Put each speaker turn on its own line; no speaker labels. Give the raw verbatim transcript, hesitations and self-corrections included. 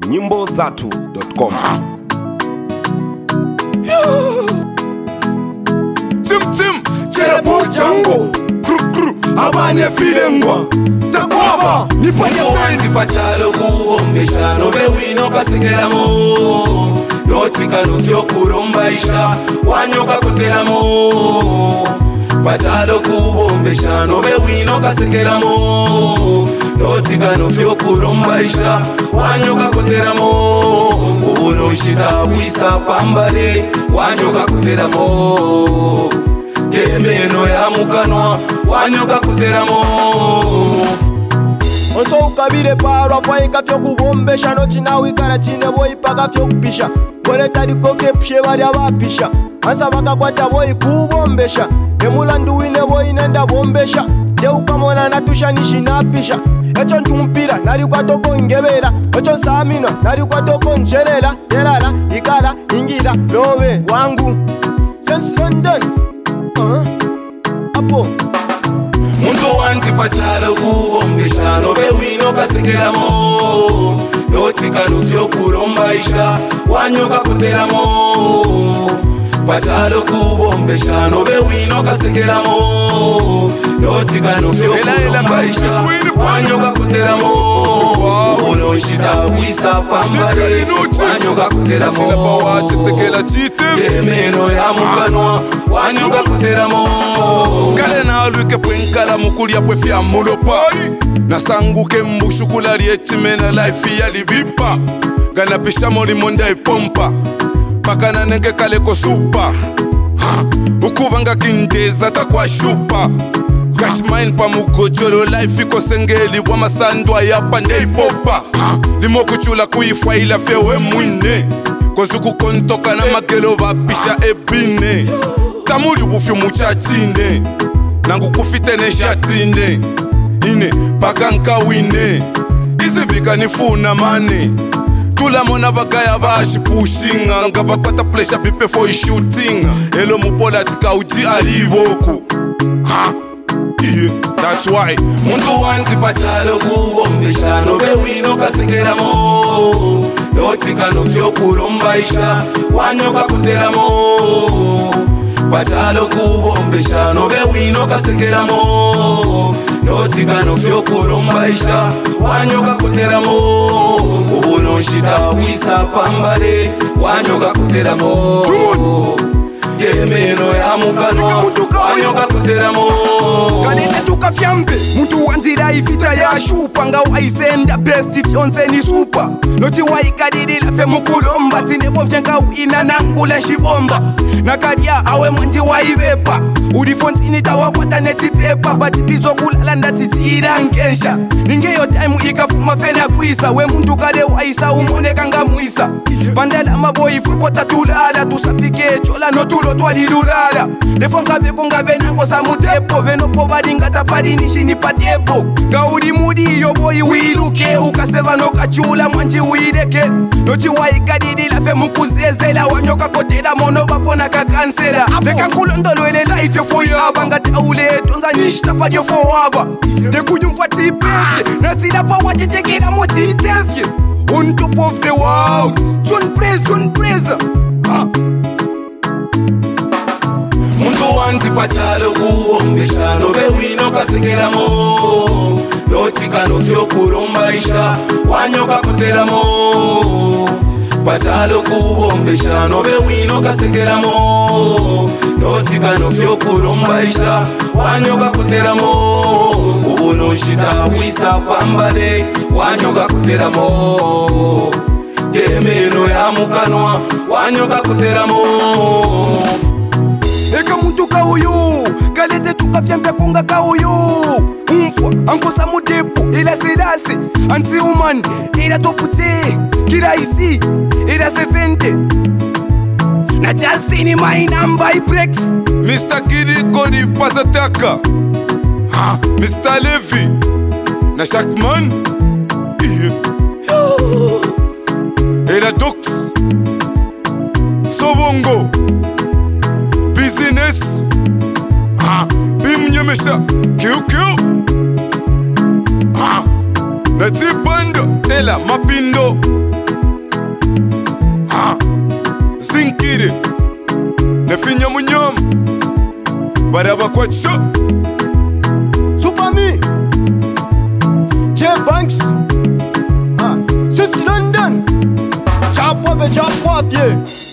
nyimbo zatu dot com.
Tim tim Cherebu chango Kru kru Abanye filengwa Takwaba Nipanye
Wanzi pachalo kuombesha Nobe wino kasekela mo Notika nufyo kurumbaisha Wanyoka kutela mo Pachalo kuombesha Nobe wino kasekela mo Notika nufyo kurumbaisha Wanyoka kutela mo Uno shida wisa pambale Wanyoka kutela mo Gemeno ya mukanwa Wanyoka kutela mo
Onso ukabire parwa kwa ika fyo kubombesha no chinawi kana chine boy paka fyo kupisha Kore tari koke pshe bali abapisha Ansa baka kwata boy kubombesha Emulandu wine boy nenda bombesha Je ukamona natusha nishi napisha Echo ntumpira nari kwa toko ngebera Echo nsamino nari kwa toko nchelela Yelala, ikala, ingira, lowe, wangu Sense London uh-huh. Apo
Muntu wanzi pachalo kuombesha Nobe wino kasekela mo Notika nufyo kurumbaisha Wanyoka kutela mo Pachalo kuombesha Nobe wino kasekela mo Notika nufyo kurumbaisha Wanyoka kutela mo Uno shida wisa pambale Wanyoka kutela mo Gemeno ya mukanwa Wanyoka kutela mo
Kale na aluike pwenkala mukulia pwefya mulopa Nasanguke mbushukula liechimena life ya livipa Gana pisha moli monda ipompa Paka na nenge kale ko supa Ukubanga kindeza takwa shupa Cash mine pa mugojolo life iko sengeli Wa masandwa ya pande ipopa Limo kuchula kuifwa ila fewe mwine Kozuku kontoka na magelo vapisha ebine Tamuli bufi muchachine Nangu kufite ne shatine Ine paka nka wine Izi vika nifuna mane Tula mona bagaya bashi pushing Nga bakwata plesha pipe for shooting Elo mupola tika uji aliboku Ha Yeah, that's why
Muntu wanzi pachalo kuombesha Nobe wino kasekela mo Notika nufyo kurumbaisha Wanyoka kutela mo Pachalo kuombesha Nobe wino kasekela mo Notika nufyo kurumbaisha Wanyoka kutela mo Uno shida wisa pambale Wanyoka kutela mo Gemeno ya mukanwa Wanyoka kutela mo
Kalete tuka fyambe Muntu wanzira ifita ya shupa Nga waisenda best if yonse ni super Noti waikadidi la fe mukulomba Zine bomfyenka uina nangula shibomba Nakadia awe mwanzi waivepa Udifonzini tawakwata neti pepa Batipizo kulala ndatitira nkensha Ningeyo time ikafuma fena kuisa We muntu kade waisa umoneka nga muisa Bandela maboyi fukota tulala Tusapike chola notulo twalilulala Defonga bebonga benango sa mutepo Veno povadi ngata padi nishini patepo Gaudi mudi yo boy wiluke Ukaseva no kachula mwanji uileke Nochi waikadidi la fe mukuzezela Wanyoka kotela mono bapona kakansela Beka nkulondolo ele life fo yaba Ngata ule tonza nishita padio fo waba Dekuju mfati peke Nazila pa wajitekira moti itefye On top of the world Son praise, son praise Ha
Muntu wanzi pachalo kuombesha Nobe wino kasekela mo Notika nufyo kurumbaisha Wanyoka kutela mo Pachalo kuombesha Nobe wino kasekela mo Notika nufyo kurumbaisha Wanyoka kutela mo Uno shida wisa pambale Wanyoka kutela mo Gemeno ya mukanwa Wanyoka kutela mo
Eka muntu kauyu Kalete tuka fyampe konga kauyu Umfwa ankosa mudepo Ila sedase Ansi umani Ila topute Kira isi Ila sevente Na Justini my number I breaks
Mister Kidi Kodi Pasataka Ha, Mister Levi Na Shackman Yeah Ela Dox Sobongo Business Ha, Bim Nyemesha Kiu Kiu Ha, Natibanda Ela Mapindo befinya munyom baraba kwacho
Superme J Banks ah, Six London Chapwa ve chapwa fye